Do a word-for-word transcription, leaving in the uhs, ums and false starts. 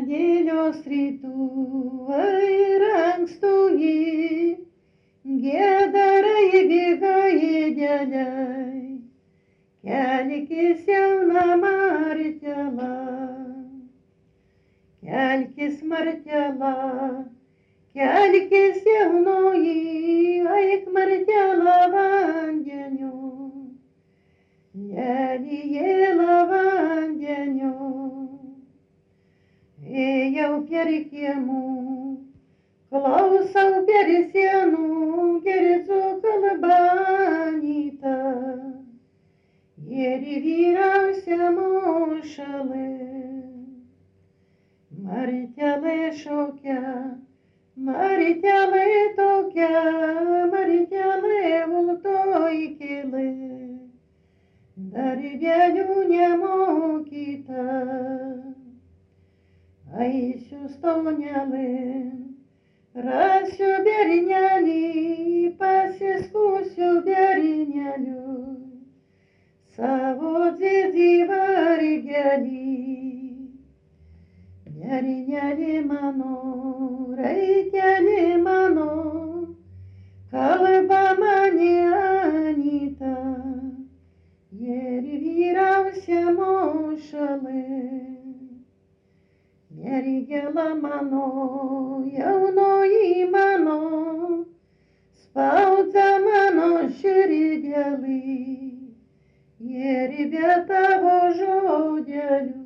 Nedėlios rytų ir ankstųjį, gėdarai bėgai dėliai, kelkis jauna Martela, kelkis Martela, kelkis jaunoji, eik Martela vandeniu, nelyjėla vandeniu. Ėjau per kiemų, klausau per sienų, girdžiu kalbanytą. Ir vyriausia mušalė, Martelė šaukia, Martelė tokia, Martelė ultoj kėlė, dar vėlių nemokyta. Eisiu stonelin, rasiu bernelį, pasiskųsiu berneliu, savo didį vargelį. Bernelį mano, raitelį mano, kalba mane Anyta, ir vyriausia mušalė. Mergela mano, jaunoji mano, spaudza mano širdelį, ir be tavo žodelių